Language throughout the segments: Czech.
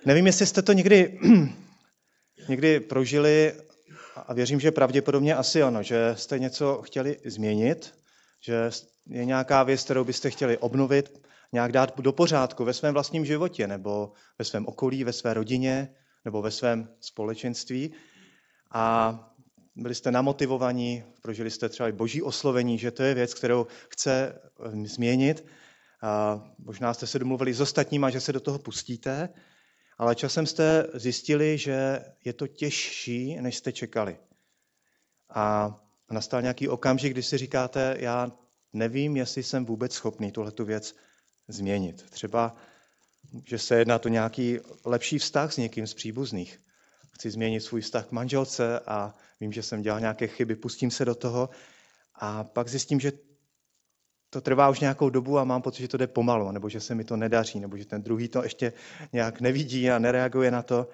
Nevím, jestli jste to někdy prožili, a věřím, že pravděpodobně asi ano, že jste něco chtěli změnit, že je nějaká věc, kterou byste chtěli obnovit, nějak dát do pořádku ve svém vlastním životě, nebo ve svém okolí, ve své rodině, nebo ve svém společenství. A byli jste namotivovaní, prožili jste třeba i boží oslovení, že to je věc, kterou chce změnit. A možná jste se domluvili s ostatníma, že se do toho pustíte, ale časem jste zjistili, že je to těžší, než jste čekali. A nastal nějaký okamžik, kdy si říkáte, já nevím, jestli jsem vůbec schopný tuhletu věc změnit. Třeba, že se jedná to nějaký lepší vztah s někým z příbuzných. Chci změnit svůj vztah k manželce a vím, že jsem dělal nějaké chyby, pustím se do toho a pak zjistím, že to trvá už nějakou dobu a mám pocit, že to jde pomalu, nebo že se mi to nedaří, nebo že ten druhý to ještě nějak nevidí a nereaguje na to.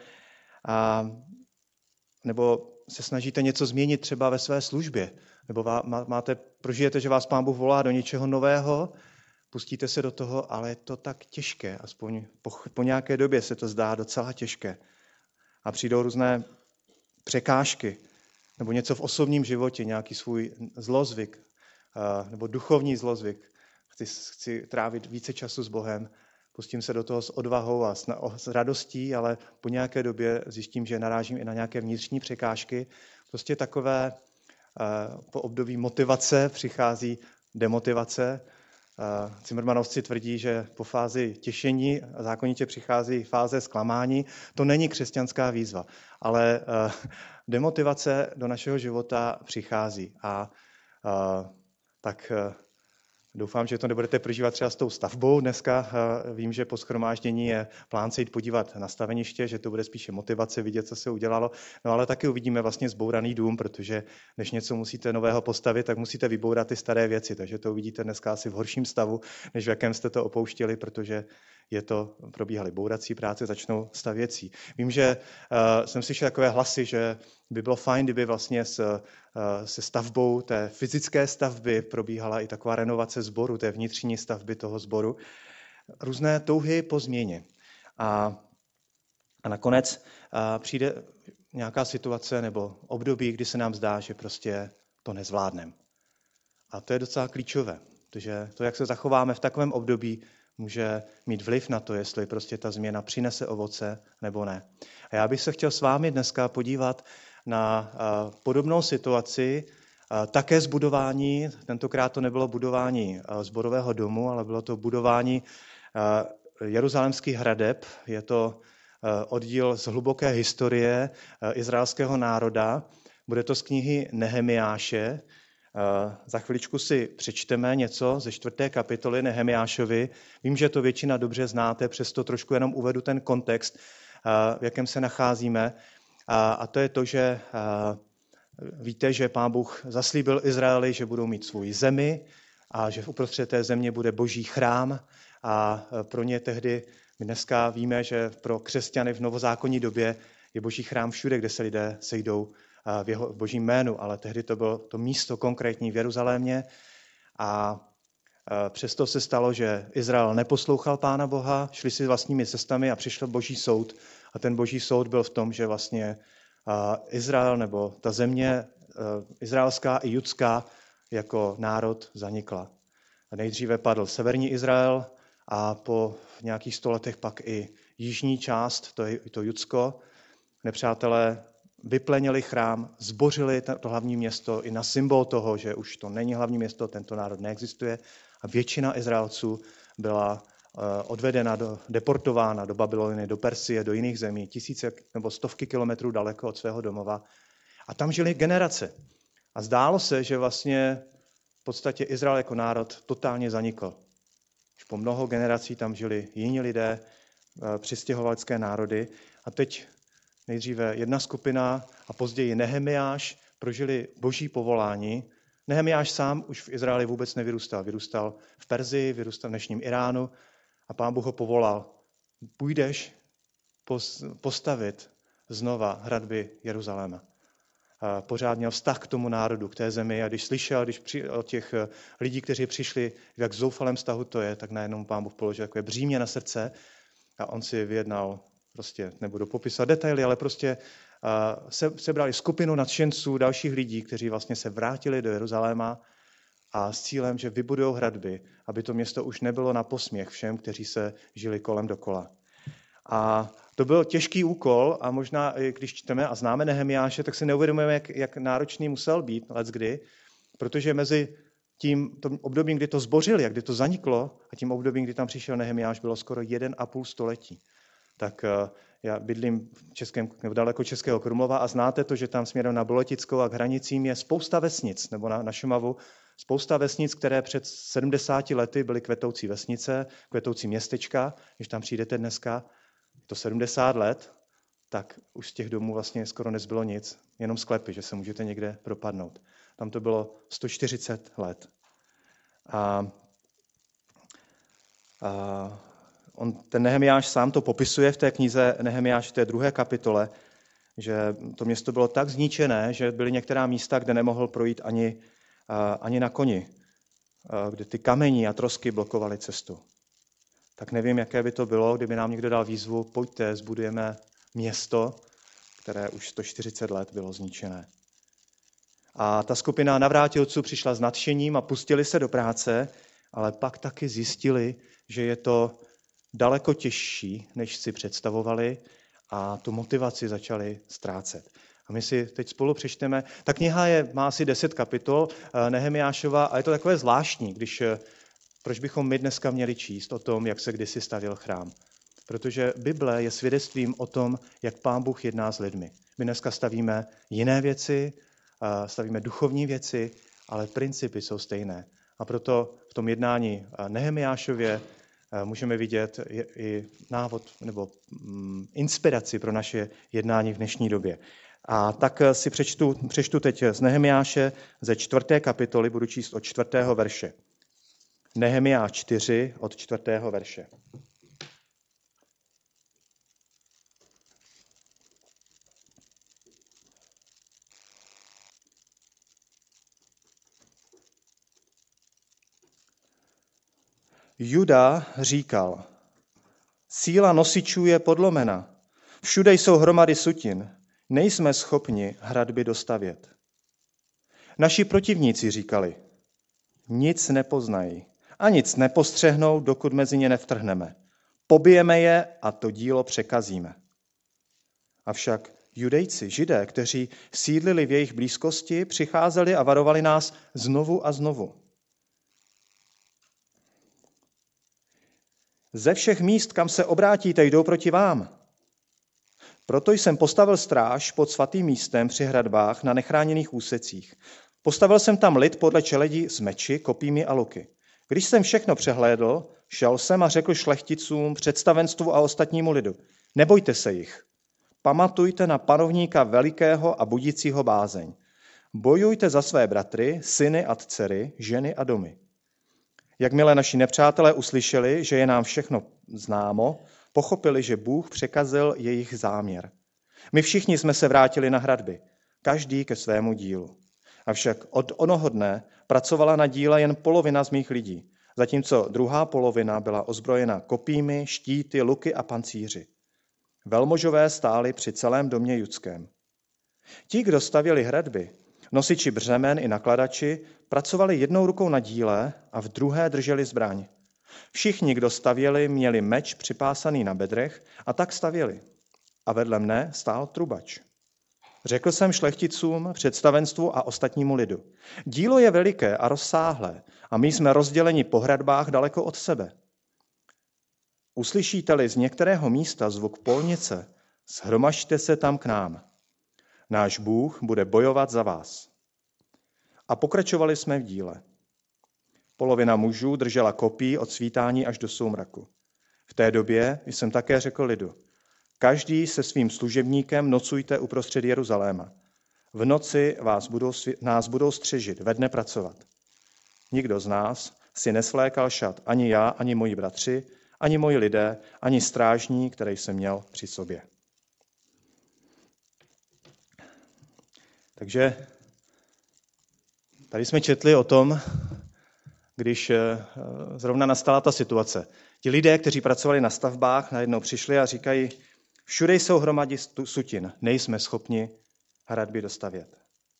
Nebo se snažíte něco změnit třeba ve své službě, nebo prožijete, že vás Pán Bůh volá do něčeho nového, pustíte se do toho, ale je to tak těžké, aspoň po nějaké době se to zdá docela těžké. A přijdou různé překážky, nebo něco v osobním životě, nějaký svůj zlozvyk, nebo duchovní zlozvyk. Chci trávit více času s Bohem, pustím se do toho s odvahou a s radostí, ale po nějaké době zjistím, že narážím i na nějaké vnitřní překážky. Prostě takové po období motivace přichází demotivace. Cimrmanovci tvrdí, že po fázi těšení zákonitě přichází fáze zklamání. To není křesťanská výzva, ale demotivace do našeho života přichází. Tak doufám, že to nebudete prožívat třeba s tou stavbou. Dneska vím, že po shromáždění je plán se jít podívat na staveniště, že to bude spíše motivace vidět, co se udělalo. No ale taky uvidíme vlastně zbouraný dům, protože než něco musíte nového postavit, tak musíte vybourat ty staré věci. Takže to uvidíte dneska asi v horším stavu, než v jakém jste to opouštěli, protože probíhaly bourací práce, začnou stavěcí. Vím, že jsem slyšel takové hlasy, že by bylo fajn, kdyby vlastně se stavbou té fyzické stavby probíhala i taková renovace sboru, té vnitřní stavby toho sboru. Různé touhy po změně. A nakonec přijde nějaká situace nebo období, kdy se nám zdá, že prostě to nezvládneme. A to je docela klíčové, protože to, jak se zachováme v takovém období, může mít vliv na to, jestli prostě ta změna přinese ovoce nebo ne. A já bych se chtěl s vámi dneska podívat na podobnou situaci, také zbudování, tentokrát to nebylo budování sborového domu, ale bylo to budování jeruzalémských hradeb. Je to oddíl z hluboké historie izraelského národa. Bude to z knihy Nehemiáše. Za chviličku si přečteme něco ze 4. kapitoly Nehemiášovi. Vím, že to většina dobře znáte, přesto trošku jenom uvedu ten kontext, v jakém se nacházíme. A to je to, že víte, že Pán Bůh zaslíbil Izraeli, že budou mít svou zemi a že uprostřed té země bude boží chrám. A pro ně tehdy, my dneska víme, že pro křesťany v novozákonní době je boží chrám všude, kde se lidé sejdou v božím jménu, ale tehdy to bylo to místo konkrétní v Jeruzalémě a přesto se stalo, že Izrael neposlouchal Pána Boha, šli si vlastními cestami a přišel boží soud a ten boží soud byl v tom, že vlastně Izrael nebo ta země izraelská i judská jako národ zanikla. A nejdříve padl severní Izrael a po nějakých 100 letech pak i jižní část, to Judsko. Nepřátelé vyplenili chrám, zbořili to hlavní město i na symbol toho, že už to není hlavní město, tento národ neexistuje a většina Izraelců byla odvedena, deportována do Babylony, do Persie, do jiných zemí, tisíce nebo stovky kilometrů daleko od svého domova. A tam žili generace. A zdálo se, že vlastně v podstatě Izrael jako národ totálně zanikl. Už po mnoho generací tam žili jiní lidé, přistěhovalecké národy a teď nejdříve jedna skupina a později Nehemiáš prožili boží povolání. Nehemiáš sám už v Izraeli vůbec nevyrůstal. Vyrůstal v Perzii, vyrůstal v dnešním Iránu a Pán Bůh ho povolal. Půjdeš postavit znova hradby Jeruzaléma. Pořád měl vztah k tomu národu, k té zemi a když slyšel od těch lidí, kteří přišli, v jak zoufalém vztahu to je, tak najednou Pán Bůh položil takové břímě na srdce a on si vyjednal prostě nebudu popisovat detaily, ale prostě sebrali skupinu nadšenců, dalších lidí, kteří vlastně se vrátili do Jeruzaléma a s cílem, že vybudujou hradby, aby to město už nebylo na posměch všem, kteří se žili kolem dokola. A to byl těžký úkol a možná, když čteme a známe Nehemiáše, tak si neuvědomujeme, jak náročný musel být leckdy, protože mezi tím obdobím, kdy to zbořili, kdy to zaniklo, a tím obdobím, kdy tam přišel Nehemiáš, bylo skoro 1,5 století. Tak já bydlím v daleko Českého Krumlova a znáte to, že tam směrem na Boletickou a k hranicím je spousta vesnic, nebo na Šumavu, spousta vesnic, které před 70 lety byly kvetoucí vesnice, kvetoucí městečka. Když tam přijdete dneska, je to 70 let, tak už z těch domů vlastně skoro nezbylo nic, jenom sklepy, že se můžete někde propadnout. Tam to bylo 140 let. Ten Nehemiáš sám to popisuje v té knize Nehemiáš v té 2. kapitole, že to město bylo tak zničené, že byly některá místa, kde nemohl projít ani na koni, kde ty kamení a trosky blokovaly cestu. Tak nevím, jaké by to bylo, kdyby nám někdo dal výzvu, pojďte, zbudujeme město, které už 140 let bylo zničené. A ta skupina navrátilců přišla s nadšením a pustili se do práce, ale pak taky zjistili, že je to daleko těžší, než si představovali, a tu motivaci začali ztrácet. A my si teď spolu přečteme. Ta kniha má asi 10 kapitol Nehemiášova a je to takové zvláštní, proč bychom my dneska měli číst o tom, jak se kdysi stavěl chrám. Protože Bible je svědectvím o tom, jak Pán Bůh jedná s lidmi. My dneska stavíme jiné věci, stavíme duchovní věci, ale principy jsou stejné. A proto v tom jednání Nehemiášově můžeme vidět i návod nebo inspiraci pro naše jednání v dnešní době. A tak si přečtu teď z Nehemiáše ze 4. kapitoly, budu číst od 4. verše. Nehemiáš 4 od 4. verše. Juda říkal, síla nosičů je podlomena, všude jsou hromady sutin, nejsme schopni hradby dostavět. Naši protivníci říkali, nic nepoznají a nic nepostřehnou, dokud mezi ně nevtrhneme. Pobijeme je a to dílo překazíme. Avšak Judejci, Židé, kteří sídlili v jejich blízkosti, přicházeli a varovali nás znovu a znovu. Ze všech míst, kam se obrátíte, jdou proti vám. Proto jsem postavil stráž pod svatým místem při hradbách na nechráněných úsecích. Postavil jsem tam lid podle čeledí s meči, kopími a luky. Když jsem všechno přehlédl, šel jsem a řekl šlechticům, představenstvu a ostatnímu lidu. Nebojte se jich. Pamatujte na panovníka velikého a budícího bázeň. Bojujte za své bratry, syny a dcery, ženy a domy. Jakmile naši nepřátelé uslyšeli, že je nám všechno známo, pochopili, že Bůh překazil jejich záměr. My všichni jsme se vrátili na hradby, každý ke svému dílu. Avšak od onoho dne pracovala na díle jen polovina z mých lidí, zatímco druhá polovina byla ozbrojena kopími, štíty, luky a pancíři. Velmožové stáli při celém domě judském. Ti, kdo stavěli hradby, nosiči břemen i nakladači, pracovali jednou rukou na díle a v druhé drželi zbraň. Všichni, kdo stavěli, měli meč připásaný na bedrech a tak stavěli. A vedle mne stál trubač. Řekl jsem šlechticům, představenstvu a ostatnímu lidu. Dílo je veliké a rozsáhlé a my jsme rozděleni po hradbách daleko od sebe. Uslyšíte-li z některého místa zvuk polnice, shromažďte se tam k nám. Náš Bůh bude bojovat za vás. A pokračovali jsme v díle. Polovina mužů držela kopí od svítání až do soumraku. V té době jsem také řekl lidu, každý se svým služebníkem nocujte uprostřed Jeruzaléma. V noci nás budou střežit, ve dne pracovat. Nikdo z nás si nesvlékal šat, ani já, ani moji bratři, ani moji lidé, ani strážní, který jsem měl při sobě. Takže tady jsme četli o tom, když zrovna nastala ta situace. Ti lidé, kteří pracovali na stavbách, najednou přišli a říkají, Všude jsou hromady sutin, nejsme schopni hradby dostavět.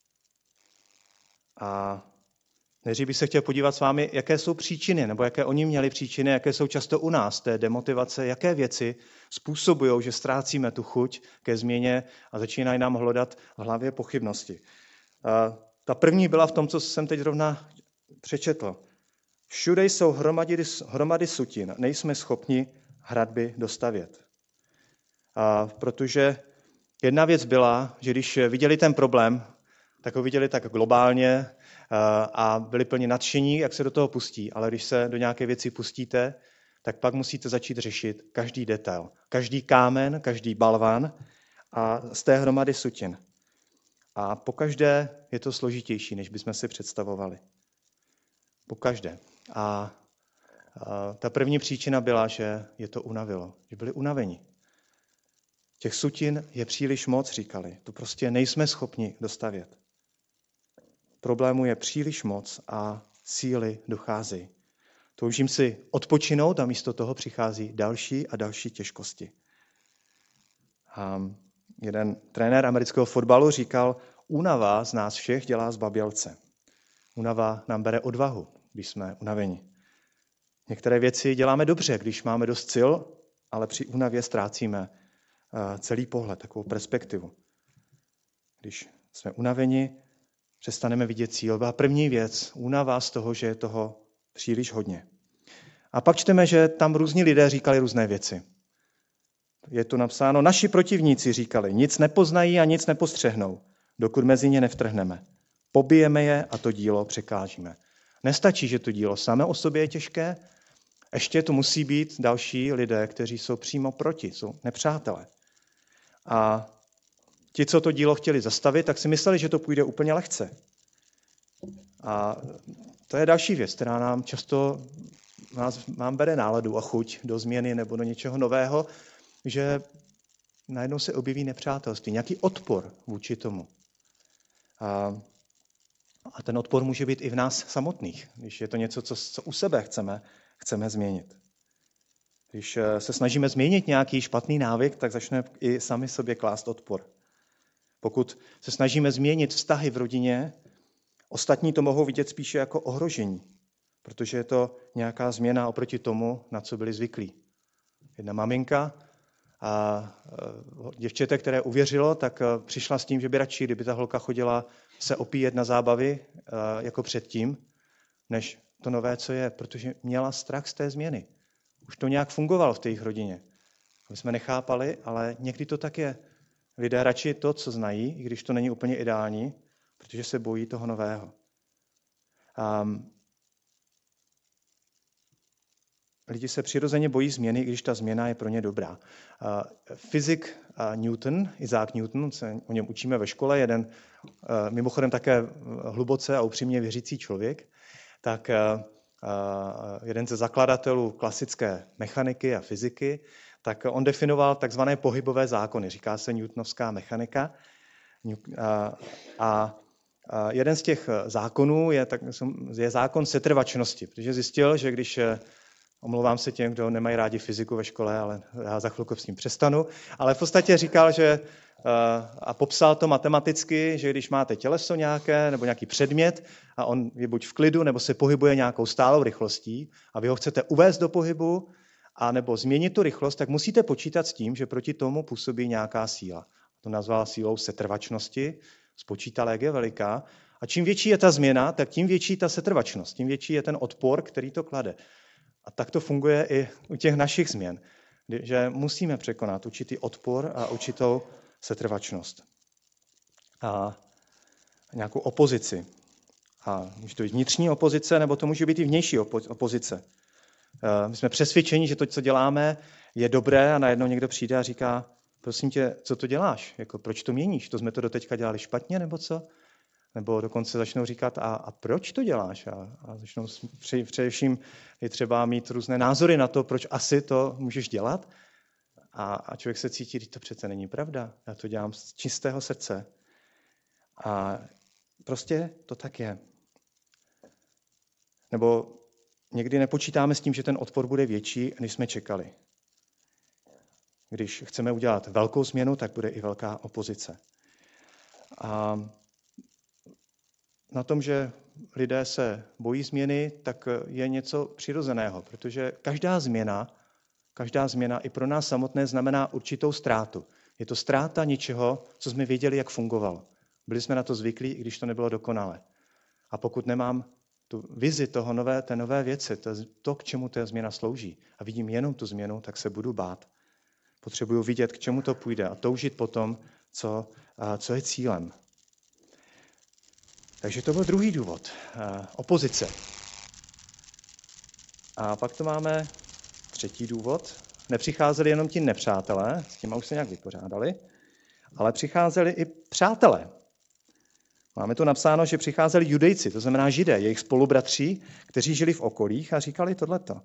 A nejdřív bych se chtěl podívat s vámi, jaké jsou příčiny, nebo jaké oni měli příčiny, jaké jsou často u nás té demotivace, jaké věci způsobují, že ztrácíme tu chuť ke změně a začínají nám hledat v hlavě pochybnosti. A ta první byla v tom, co jsem teď rovna přečetl. Všude jsou hromady sutin, nejsme schopni hradby dostavět. A protože jedna věc byla, že když viděli ten problém, tak ho viděli tak globálně a byli plně nadšení, jak se do toho pustí. Ale když se do nějaké věci pustíte, tak pak musíte začít řešit každý detail, každý kámen, každý balvan a z té hromady sutin. A pokaždé je to složitější, než bychom si představovali. Pokaždé. A ta první příčina byla, že je to unavilo, že byli unaveni. Těch sutin je příliš moc, říkali. To prostě nejsme schopni dostavět. Problému je příliš moc a síly docházejí. Toužím si odpočinout a místo toho přichází další a další těžkosti. A jeden trenér amerického fotbalu říkal, únava z nás všech dělá zbabělce. Únava nám bere odvahu, když jsme unaveni. Některé věci děláme dobře, když máme dost sil, ale při únavě ztrácíme celý pohled, takovou perspektivu. Když jsme unaveni, přestaneme vidět cíl. Byla první věc, únava z toho, že je toho příliš hodně. A pak čteme, že tam různí lidé říkali různé věci. Je tu napsáno, naši protivníci říkali, nic nepoznají a nic nepostřehnou, dokud mezi ně nevtrhneme. Pobijeme je a to dílo překážíme. Nestačí, že to dílo samé o sobě je těžké, ještě tu musí být další lidé, kteří jsou přímo proti, jsou nepřátelé. A ti, co to dílo chtěli zastavit, tak si mysleli, že to půjde úplně lehce. A to je další věc, která nám často nám bere náladu a chuť do změny nebo do něčeho nového, že najednou se objeví nepřátelství, nějaký odpor vůči tomu. A ten odpor může být i v nás samotných, když je to něco, co u sebe chceme změnit. Když se snažíme změnit nějaký špatný návyk, tak začneme i sami sobě klást odpor. Pokud se snažíme změnit vztahy v rodině, ostatní to mohou vidět spíše jako ohrožení, protože je to nějaká změna oproti tomu, na co byli zvyklí. Jedna maminka a děvčete, které uvěřilo, tak přišla s tím, že by radši, kdyby ta holka chodila se opíjet na zábavy jako předtím, než to nové, co je, protože měla strach z té změny. Už to nějak fungovalo v té jejich rodině. My jsme nechápali, ale někdy to tak je. Lidé radši to, co znají, i když to není úplně ideální, protože se bojí toho nového. Lidi se přirozeně bojí změny, i když ta změna je pro ně dobrá. Fyzik Newton, Isaac Newton, se o něm učíme ve škole, jeden mimochodem také hluboce a upřímně věřící člověk, tak jeden ze zakladatelů klasické mechaniky a fyziky, tak on definoval takzvané pohybové zákony, říká se newtonovská mechanika. A jeden z těch zákonů je zákon setrvačnosti, protože zjistil, že když, omlouvám se těm, kdo nemají rádi fyziku ve škole, ale já za chvilku s ním přestanu, ale v podstatě říkal, že a popsal to matematicky, že když máte těleso nějaké nebo nějaký předmět a on je buď v klidu, nebo se pohybuje nějakou stálou rychlostí a vy ho chcete uvést do pohybu a nebo změnit tu rychlost, tak musíte počítat s tím, že proti tomu působí nějaká síla. To nazval sílou setrvačnosti, spočítal, jak je veliká. A čím větší je ta změna, tak tím větší ta setrvačnost, tím větší je ten odpor, který to klade. A tak to funguje i u těch našich změn, že musíme překonat určitý odpor a určitou setrvačnost. A nějakou opozici. A může to být vnitřní opozice, nebo to může být i vnější opozice. My jsme přesvědčeni, že to, co děláme, je dobré a najednou někdo přijde a říká, prosím tě, co to děláš? Jako, proč to měníš? To jsme to doteďka dělali špatně, nebo co? Nebo dokonce začnou říkat, a proč to děláš? A začnou především je třeba mít různé názory na to, proč asi to můžeš dělat. A člověk se cítí, že to přece není pravda. Já to dělám z čistého srdce. A prostě to tak je. Nebo někdy nepočítáme s tím, že ten odpor bude větší, než jsme čekali. když chceme udělat velkou změnu, tak bude i velká opozice. A na tom, že lidé se bojí změny, tak je něco přirozeného, protože každá změna i pro nás samotné znamená určitou ztrátu. Je to ztráta něčeho, co jsme věděli, jak fungovalo. Byli jsme na to zvyklí, i když to nebylo dokonale. A pokud nemám tu vizi té nové věci, to, k čemu ta změna slouží, a vidím jenom tu změnu, tak se budu bát. Potřebuju vidět, k čemu to půjde a toužit potom, co je cílem. Takže to byl druhý důvod. Opozice. A pak to máme třetí důvod. Nepřicházeli jenom ti nepřátelé, s těma už se nějak vypořádali, ale přicházeli i přátelé. Máme tu napsáno, že přicházeli judejci, to znamená Židé, jejich spolubratři, kteří žili v okolích a říkali tohleto.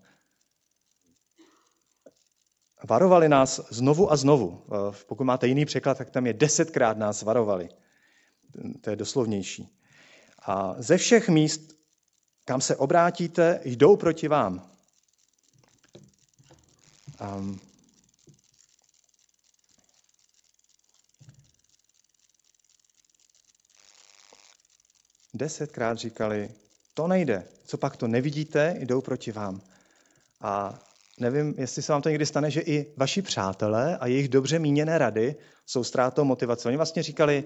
Varovali nás znovu a znovu. Pokud máte jiný překlad, tak tam je 10krát nás varovali. To je doslovnější. A ze všech míst, kam se obrátíte, jdou proti vám. 10krát říkali, to nejde. Co pak to nevidíte, jdou proti vám. A nevím, jestli se vám to někdy stane, že i vaši přátelé a jejich dobře míněné rady jsou ztrátou motivace. Oni vlastně říkali,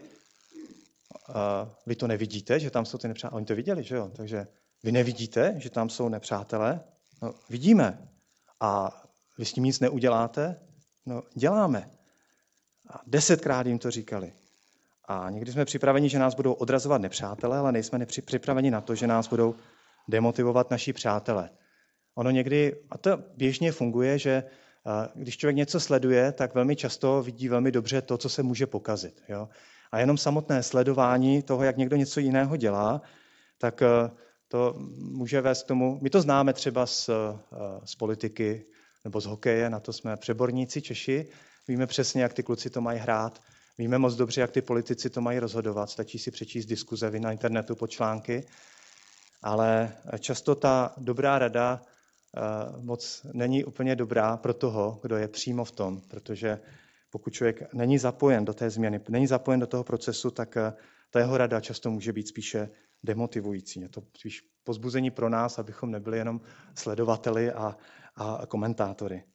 vy to nevidíte, že tam jsou ty nepřátelé. Oni to viděli, že jo? Takže vy nevidíte, že tam jsou nepřátelé? No, vidíme. A vy s tím nic neuděláte? No, děláme. A 10krát jim to říkali. A někdy jsme připraveni, že nás budou odrazovat nepřátelé, ale nejsme připraveni na to, že nás budou demotivovat naši přátelé. Ono někdy, a to běžně funguje, že když člověk něco sleduje, tak velmi často vidí velmi dobře to, co se může pokazit. Jo? A jenom samotné sledování toho, jak někdo něco jiného dělá, tak to může vést k tomu, my to známe třeba z politiky nebo z hokeje, na to jsme přeborníci Češi, víme přesně, jak ty kluci to mají hrát, víme moc dobře, jak ty politici to mají rozhodovat, stačí si přečíst diskuze na internetu pod články, ale často ta dobrá rada moc není úplně dobrá pro toho, kdo je přímo v tom, protože pokud člověk není zapojen do té změny, není zapojen do toho procesu, tak ta jeho rada často může být spíše demotivující. Je to spíš povzbuzení pro nás, abychom nebyli jenom sledovateli a komentátory.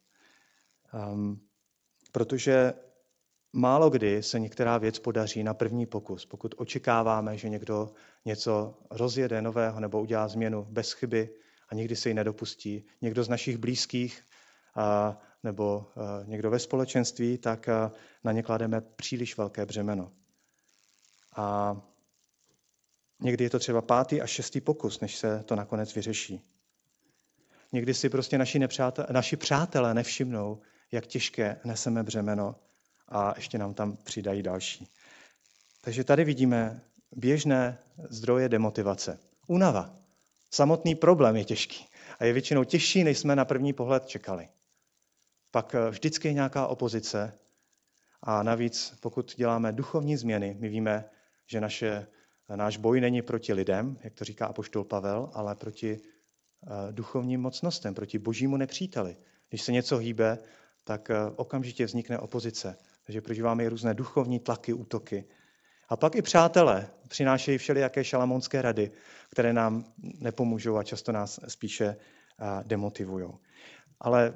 Protože málo kdy se některá věc podaří na první pokus. Pokud očekáváme, že někdo něco rozjede nového nebo udělá změnu bez chyby a nikdy se ji nedopustí, někdo z našich blízkých nebo někdo ve společenství, tak na ně klademe příliš velké břemeno. A někdy je to třeba 5. až 6. pokus, než se to nakonec vyřeší. Někdy si prostě naši přátelé nevšimnou, jak těžké neseme břemeno a ještě nám tam přidají další. Takže tady vidíme běžné zdroje demotivace. Únava. Samotný problém je těžký a je většinou těžší, než jsme na první pohled čekali. Pak vždycky je nějaká opozice a navíc, pokud děláme duchovní změny, my víme, že náš boj není proti lidem, jak to říká apoštol Pavel, ale proti duchovním mocnostem, proti božímu nepříteli. Když se něco hýbe, tak okamžitě vznikne opozice. Takže prožíváme i různé duchovní tlaky, útoky. A pak i přátelé přinášejí všelijaké šalamounské rady, které nám nepomůžou a často nás spíše demotivují. Ale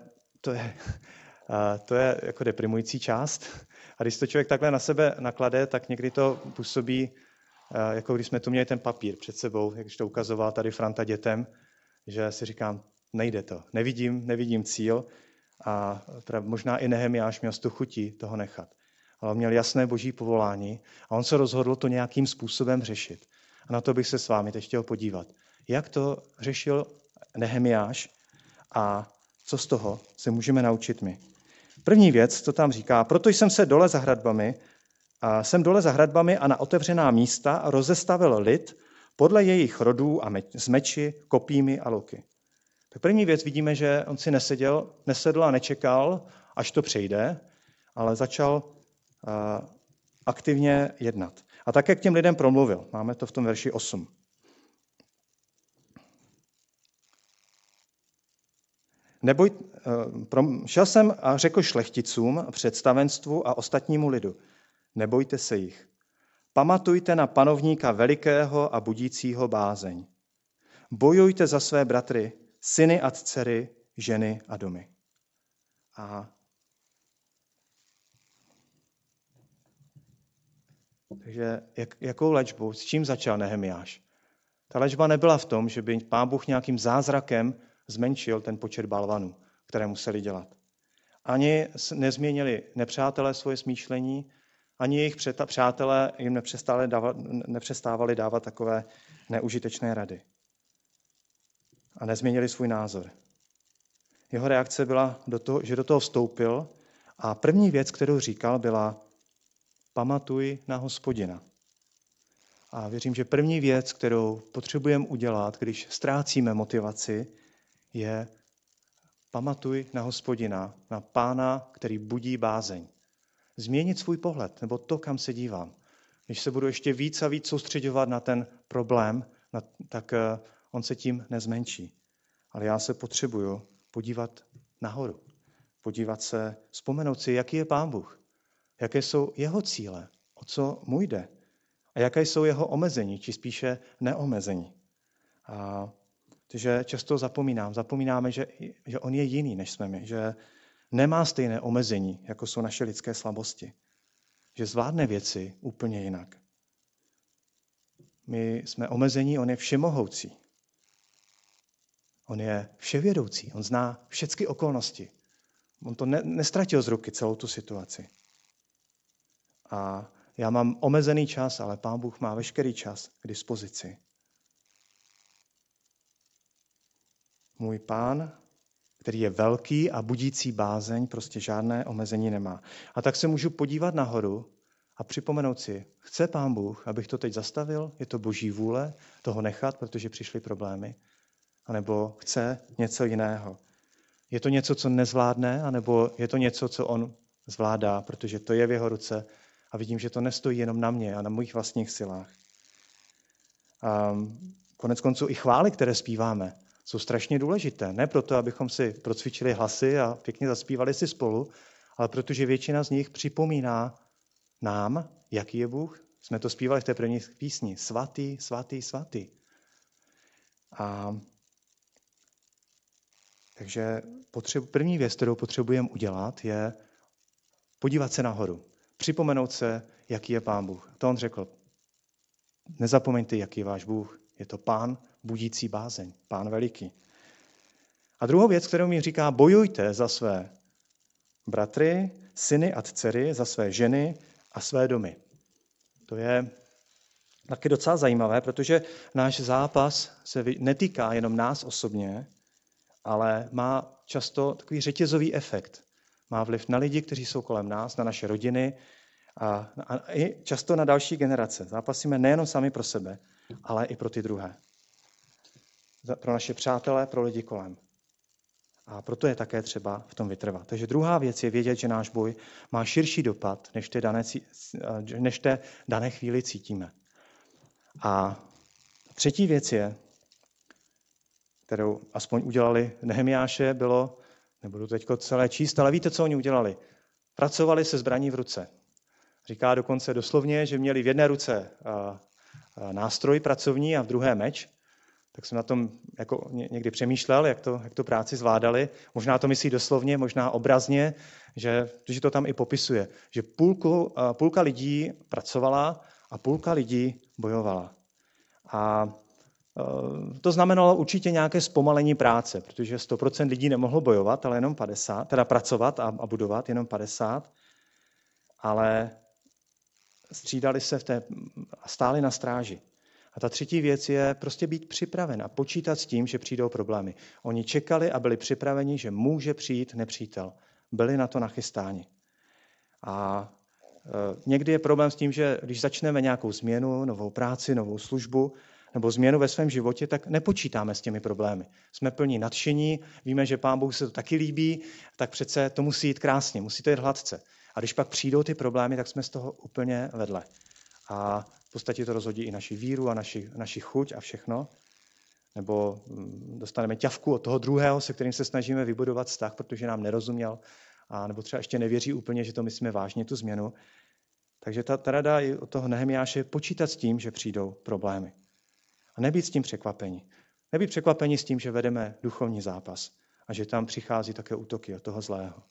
to je jako deprimující část. A když to člověk takhle na sebe naklade, tak někdy to působí, jako když jsme tu měli ten papír před sebou, jak to ukazoval tady Franta dětem, že si říkám, nejde to, nevidím cíl a možná i Nehemiáš měl 100 chutí toho nechat. Ale on měl jasné boží povolání a on se rozhodl to nějakým způsobem řešit. A na to bych se s vámi teď chtěl podívat. Jak to řešil Nehemiáš a co z toho se můžeme naučit my. První věc, co tam říká, proto jsem dole za hradbami a na otevřená místa rozestavil lid podle jejich rodů a s meči, kopími a luky. Tak první věc vidíme, že on si nesedl a nečekal, až to přejde, ale začal aktivně jednat. A také k těm lidem promluvil. Máme to v tom verši 8. Šel jsem a řekl šlechticům, představenstvu a ostatnímu lidu, nebojte se jich. Pamatujte na panovníka velikého a budícího bázeň. Bojujte za své bratry, syny a dcery, ženy a domy. Takže jakou léčbu, s čím začal Nehemiáš? Ta léčba nebyla v tom, že by Pán Bůh nějakým zázrakem zmenšil ten počet balvanů, které museli dělat. Ani nezměnili nepřátelé svoje smýšlení, ani jejich přátelé jim nepřestávali dávat takové neužitečné rady. A nezměnili svůj názor. Jeho reakce byla, že do toho vstoupil a první věc, kterou říkal, byla pamatuj na Hospodina. A věřím, že první věc, kterou potřebujeme udělat, když ztrácíme motivaci, je pamatuj na Hospodina, na Pána, který budí bázeň. Změnit svůj pohled, nebo to, kam se dívám. Když se budu ještě víc a víc soustředovat na ten problém, tak on se tím nezmenší. Ale já se potřebuju podívat nahoru. Podívat se, vzpomenout si, jaký je Pán Bůh. Jaké jsou jeho cíle, o co mu jde. A jaké jsou jeho omezení, či spíše neomezení. Takže často zapomínáme, že on je jiný, než jsme my, že nemá stejné omezení, jako jsou naše lidské slabosti. Že zvládne věci úplně jinak. My jsme omezení, on je všemohoucí. On je vševědoucí, on zná všechny okolnosti. On to nestratil z ruky celou tu situaci. A já mám omezený čas, ale Pán Bůh má veškerý čas k dispozici. Můj Pán, který je velký a budící bázeň, prostě žádné omezení nemá. A tak se můžu podívat nahoru a připomenout si, chce Pán Bůh, abych to teď zastavil? Je to Boží vůle toho nechat, protože přišly problémy? A nebo chce něco jiného? Je to něco, co nezvládne, anebo je to něco, co on zvládá, protože to je v jeho ruce a vidím, že to nestojí jenom na mě a na mých vlastních silách. A konec konců i chvály, které zpíváme, jsou strašně důležité. Ne proto, abychom si procvičili hlasy a pěkně zaspívali si spolu, ale protože většina z nich připomíná nám, jaký je Bůh. Jsme to zpívali v té první písni. Svatý, svatý, svatý. Takže první věc, kterou potřebujeme udělat, je podívat se nahoru. Připomenout se, jaký je Pán Bůh. To on řekl. Nezapomeňte, jaký je váš Bůh. Je to Pán budící bázeň, Pán veliký. A druhou věc, kterou mi říká, bojujte za své bratry, syny a dcery, za své ženy a své domy. To je taky docela zajímavé, protože náš zápas se netýká jenom nás osobně, ale má často takový řetězový efekt. Má vliv na lidi, kteří jsou kolem nás, na naše rodiny a i často na další generace. Zápasíme nejenom sami pro sebe, ale i pro ty druhé. Pro naše přátelé, pro lidi kolem. A proto je také třeba v tom vytrvat. Takže druhá věc je vědět, že náš boj má širší dopad, než té dané chvíli cítíme. A třetí věc je, kterou aspoň udělali Nehemiáše, bylo, nebudu teď celé číst, ale víte, co oni udělali? Pracovali se zbraní v ruce. Říká dokonce doslovně, že měli v jedné ruce nástroj pracovní a v druhé meč. Tak jsem na tom jako někdy přemýšlel, jak to práci zvládali. Možná to myslí doslovně, možná obrazně, že to tam i popisuje, že půlka lidí pracovala a půlka lidí bojovala. A to znamenalo určitě nějaké zpomalení práce, protože 100% lidí nemohlo bojovat, ale jenom 50, teda pracovat a budovat jenom 50, ale střídali se a stáli na stráži. A ta třetí věc je prostě být připraven a počítat s tím, že přijdou problémy. Oni čekali a byli připraveni, že může přijít nepřítel. Byli na to nachystáni. A někdy je problém s tím, že když začneme nějakou změnu, novou práci, novou službu, nebo změnu ve svém životě, tak nepočítáme s těmi problémy. Jsme plní nadšení, víme, že Pán Bůh se to taky líbí, tak přece to musí jít krásně, musí to jít hladce. A když pak přijdou ty problémy, tak jsme z toho úplně vedle. A v podstatě to rozhodí i naši víru a naši chuť a všechno. nebo dostaneme ťavku od toho druhého, se kterým se snažíme vybudovat vztah, protože nám nerozuměl, a nebo třeba ještě nevěří úplně, že to myslíme vážně, tu změnu. Takže ta rada i od toho Nehemiáše je počítat s tím, že přijdou problémy. A nebýt s tím překvapení. Nebýt překvapení s tím, že vedeme duchovní zápas a že tam přichází také útoky od toho zlého.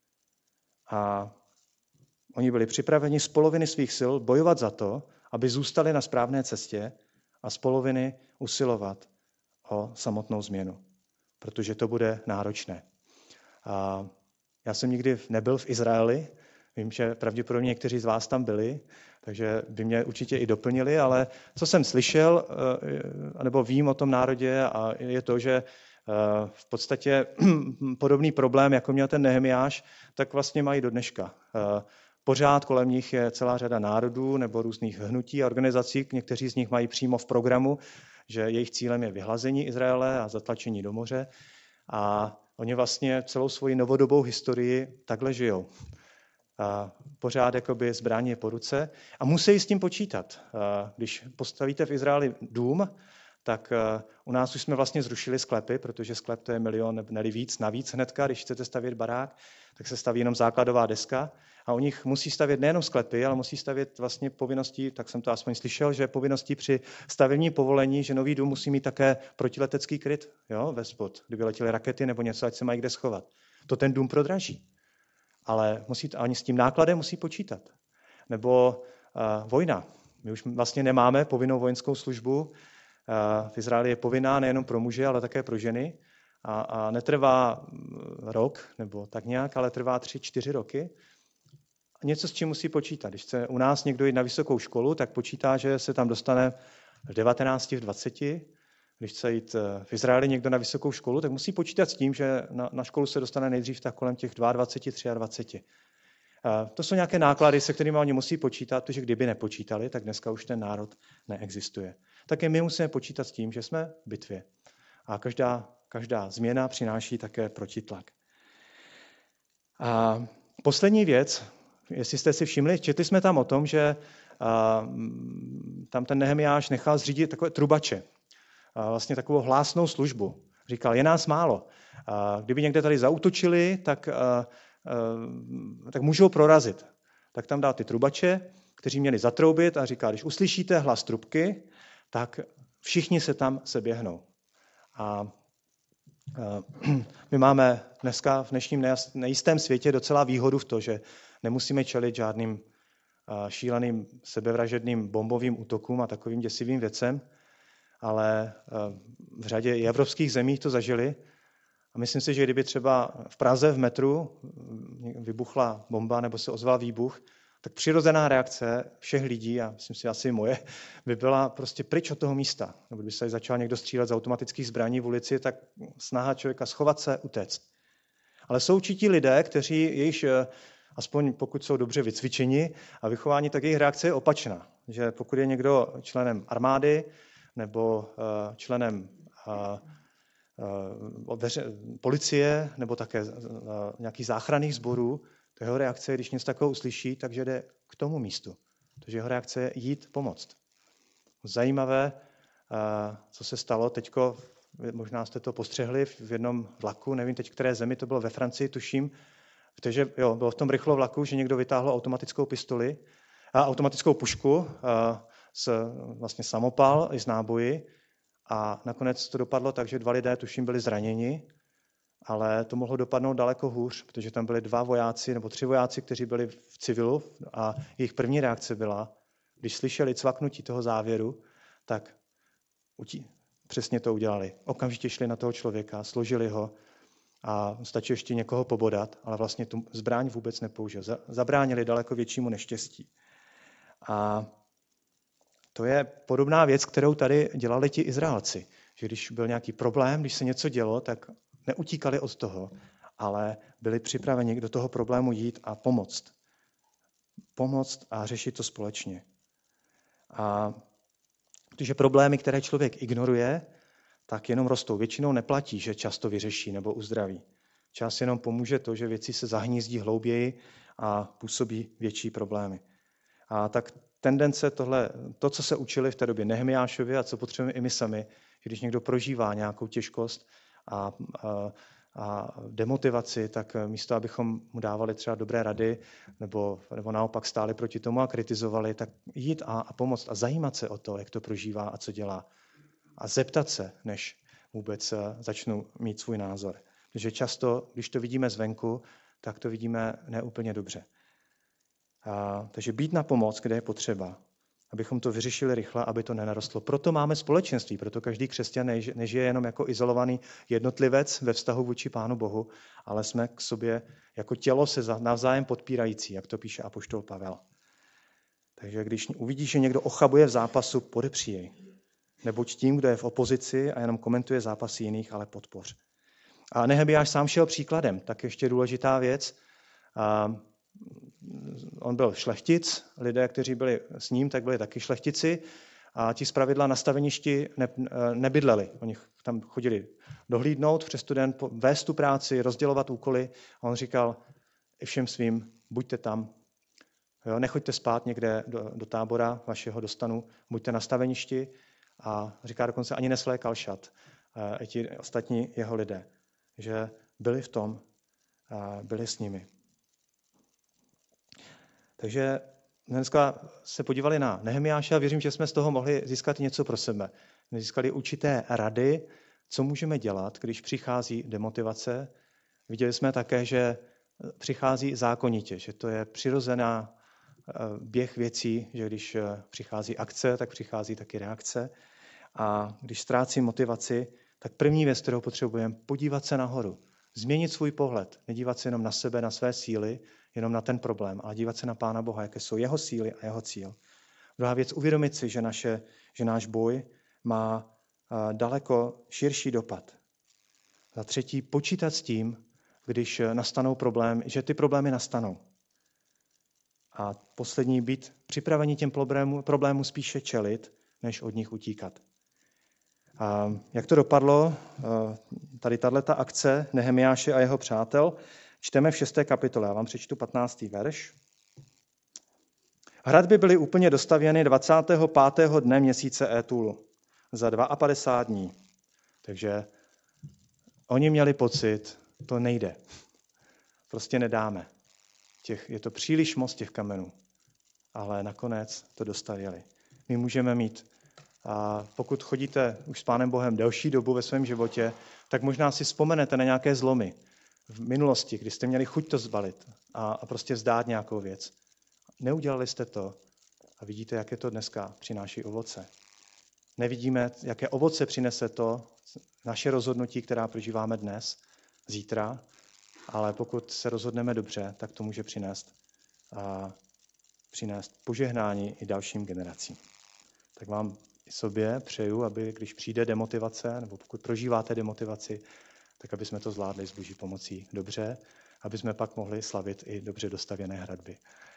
A oni byli připraveni z poloviny svých sil bojovat za to, aby zůstali na správné cestě a z poloviny usilovat o samotnou změnu, protože to bude náročné. A já jsem nikdy nebyl v Izraeli, vím, že pravděpodobně někteří z vás tam byli, takže by mě určitě i doplnili, ale co jsem slyšel, nebo vím o tom národě, a je to, že v podstatě podobný problém, jako měl ten Nehemiáš, tak vlastně mají do dneška. Pořád kolem nich je celá řada národů nebo různých hnutí a organizací, někteří z nich mají přímo v programu, že jejich cílem je vyhlazení Izraele a zatlačení do moře. A oni vlastně celou svoji novodobou historii takhle žijou. A pořád jakoby zbraně po ruce a musí s tím počítat. Když postavíte v Izraeli dům, tak u nás už jsme vlastně zrušili sklepy, protože sklep to je 1 milion, ne víc, navíc hnedka, když chcete stavět barák, tak se staví jenom základová deska a u nich musí stavět nejenom sklepy, ale musí stavět vlastně povinností, tak jsem to aspoň slyšel, že povinností při stavební povolení, že nový dům musí mít také protiletecký kryt, jo, ve spod, kdyby letěly rakety nebo něco, ať se mají kde schovat. To ten dům prodraží. Ale ani s tím nákladem musí počítat. Nebo vojna. My už vlastně nemáme povinnou vojenskou službu. V Izraeli je povinná nejenom pro muže, ale také pro ženy. A netrvá rok nebo tak nějak, ale trvá 3-4 roky. A něco, s čím musí počítat. Když chce u nás někdo jít na vysokou školu, tak počítá, že se tam dostane v 19, v 20. Když chce jít v Izraeli někdo na vysokou školu, tak musí počítat s tím, že na školu se dostane nejdřív tak kolem těch 22, 23. To jsou nějaké náklady, se kterými oni musí počítat, protože kdyby nepočítali, tak dneska už ten národ neexistuje. Také my musíme počítat s tím, že jsme v bitvě. A každá změna přináší také protitlak. A poslední věc, jestli jste si všimli, četli jsme tam o tom, že tam ten Nehemiáš nechal zřídit takové trubače. Vlastně takovou hlásnou službu. Říkal, je nás málo. Kdyby někde tady zaútočili, tak můžou prorazit. Tak tam dal ty trubače, kteří měli zatroubit a říká, když uslyšíte hlas trubky, tak všichni se tam seběhnou. A my máme dneska v dnešním nejistém světě docela výhodu v to, že nemusíme čelit žádným šíleným sebevražedným bombovým útokům a takovým děsivým věcem, ale v řadě i evropských zemí to zažili. A myslím si, že kdyby třeba v Praze v metru vybuchla bomba nebo se ozval výbuch, tak přirozená reakce všech lidí, a myslím si asi moje, by byla prostě pryč od toho místa. Nebo kdyby se začal někdo střílet z automatických zbraní v ulici, tak snaha člověka schovat se, utéct. Ale jsou určití lidé, kteří jejichž, aspoň pokud jsou dobře vycvičeni a vychováni, tak jejich reakce je opačná. Že pokud je někdo členem armády nebo členem policie nebo také nějakých záchranných sborů, to jeho reakce, když něco takového uslyší, takže jde k tomu místu. Takže jeho reakce je jít pomoct. Zajímavé, co se stalo teďko, možná jste to postřehli v jednom vlaku, nevím teď, které zemi, to bylo ve Francii, tuším, protože bylo v tom rychlovlaku, že někdo vytáhl automatickou pistoli a automatickou pušku, vlastně samopal i s náboji, a nakonec to dopadlo tak, že 2 lidé, tuším, byli zraněni, ale to mohlo dopadnout daleko hůř, protože tam byli 2 vojáci nebo 3 vojáci, kteří byli v civilu a jejich první reakce byla, když slyšeli cvaknutí toho závěru, tak přesně to udělali. Okamžitě šli na toho člověka, složili ho a stačí ještě někoho pobodat, ale vlastně tu zbraň vůbec nepoužil. Zabránili daleko většímu neštěstí. A to je podobná věc, kterou tady dělali ti Izraelci. Že když byl nějaký problém, když se něco dělo, tak neutíkali od toho, ale byli připraveni do toho problému jít a pomoct. Pomoct a řešit to společně. A protože problémy, které člověk ignoruje, tak jenom rostou. Většinou neplatí, že často vyřeší nebo uzdraví. Čas jenom pomůže to, že věci se zahnízdí hlouběji a působí větší problémy. A tak tendence to, co se učili v té době Nehemiášovi a co potřebujeme i my sami, že když někdo prožívá nějakou těžkost a demotivaci, tak místo, abychom mu dávali třeba dobré rady nebo naopak stáli proti tomu a kritizovali, tak jít a pomoct a zajímat se o to, jak to prožívá a co dělá. A zeptat se, než vůbec začnu mít svůj názor. Protože často, když to vidíme zvenku, tak to vidíme neúplně dobře. Takže být na pomoc, kde je potřeba, abychom to vyřešili rychle, aby to nenarostlo. Proto máme společenství, proto každý křesťan nežije jenom jako izolovaný jednotlivec ve vztahu vůči Pánu Bohu, ale jsme k sobě jako tělo se navzájem podpírající, jak to píše apoštol Pavel. Takže když uvidíš, že někdo ochabuje v zápasu, podepří jej. Nebuď tím, kdo je v opozici a jenom komentuje zápasy jiných, ale podpoř. A Nehemiáš sám šel příkladem, tak ještě důležitá věc. On byl šlechtic, lidé, kteří byli s ním, tak byli taky šlechtici a ti zpravidla na staveništi nebydleli. Oni tam chodili dohlídnout přes tu den, vést tu práci, rozdělovat úkoly a on říkal i všem svým, buďte tam, jo, nechoďte spát někde do tábora vašeho dostanu, buďte na staveništi a říká dokonce ani nesvlékal šat i ti ostatní jeho lidé, že byli v tom, byli s nimi. Takže dneska se podívali na Nehemiáše a věřím, že jsme z toho mohli získat něco pro sebe. My získali určité rady, co můžeme dělat, když přichází demotivace. Viděli jsme také, že přichází zákonitě, že to je přirozená běh věcí, že když přichází akce, tak přichází taky reakce. A když ztrácím motivaci, tak první věc, kterou potřebujeme, podívat se nahoru. Změnit svůj pohled, nedívat se jenom na sebe, na své síly, jenom na ten problém, ale dívat se na Pána Boha, jaké jsou jeho síly a jeho cíl. Druhá věc, uvědomit si, že náš boj má daleko širší dopad. Za třetí, počítat s tím, když nastanou problémy, že ty problémy nastanou. A poslední, být připraveni těm problémům spíše čelit, než od nich utíkat. A jak to dopadlo, tady tato akce Nehemiáše a jeho přátel, čteme v 6. kapitole. Já vám přečtu 15. verš. Hradby byly úplně dostavěny 25. dne měsíce Étulu za 52 dní. Takže oni měli pocit, to nejde. Prostě nedáme. Je to příliš moc těch kamenů. Ale nakonec to dostavěli. My můžeme mít, a pokud chodíte už s Pánem Bohem delší dobu ve svém životě, tak možná si vzpomenete na nějaké zlomy v minulosti, kdy jste měli chuť to zbalit a prostě vzdát nějakou věc. Neudělali jste to a vidíte, jaké to dneska přináší ovoce. Nevidíme, jaké ovoce přinese to naše rozhodnutí, která prožíváme dnes, zítra, ale pokud se rozhodneme dobře, tak to může přinést požehnání i dalším generacím. Tak vám i sobě přeju, aby když přijde demotivace, nebo pokud prožíváte demotivaci, tak aby jsme to zvládli s Boží pomocí dobře, aby jsme pak mohli slavit i dobře dostavěné hradby.